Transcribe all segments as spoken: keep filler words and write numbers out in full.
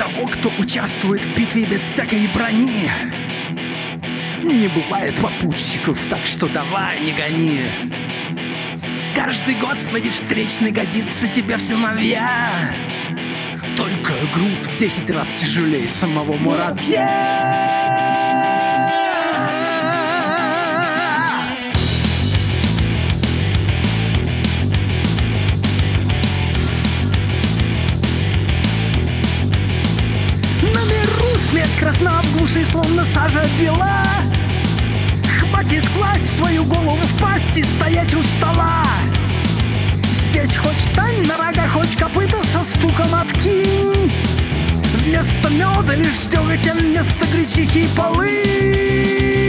того, кто участвует в битве без всякой брони. Не бывает попутчиков, так что давай не гони. Каждый, Господи, встречный годится тебе в сыновья. Только груз в десять раз тяжелее самого муравья. Свет красно в глуши, словно сажа бела. Хватит класть свою голову в пасть и стоять у стола. Здесь хоть встань на рога, хоть копыта со стуком откинь. Вместо меда лишь деготь, а вместо гречихи полынь.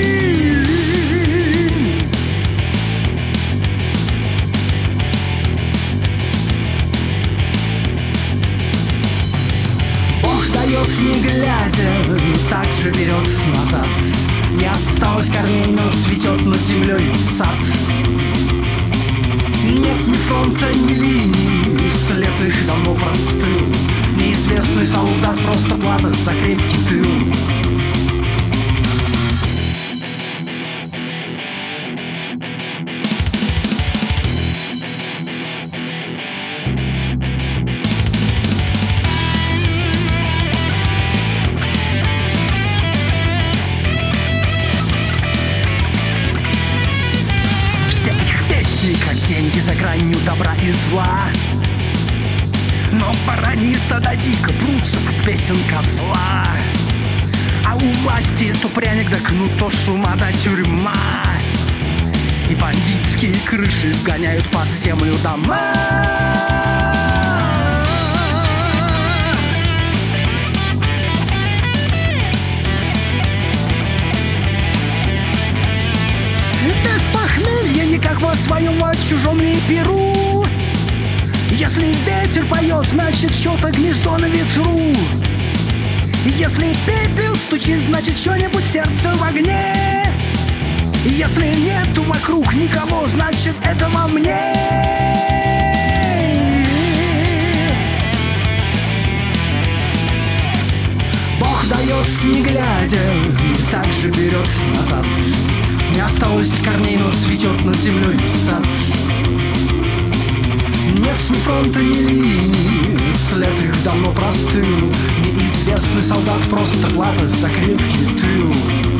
Дает не глядя, но так же берет назад. Не осталось корней, но цветет над землей сад. Нет ни фронта, ни линий, след их давно простыл. Неизвестный солдат, просто плата за крепкий тыл. Как деньги за гранью добра и зла. Но бараньи стада дико прутся под песен козла. А у власти то пряник да кнут, то с ума да тюрьма. И бандитские крыши вгоняют под землю дома. Без похмелья никак во своем, во чужом не перу. Если ветер поет, значит что-то гнездо на ветру. Если пепел стучит, значит что-нибудь сердце в огне. Если нету вокруг никого, значит это во мне. Бог дает не глядя, так же берет назад. Не осталось корней, но цветет над землей сад. Нет ни фронта, ни линий, след их давно простыл. Неизвестный солдат, просто плата за крепкий тыл.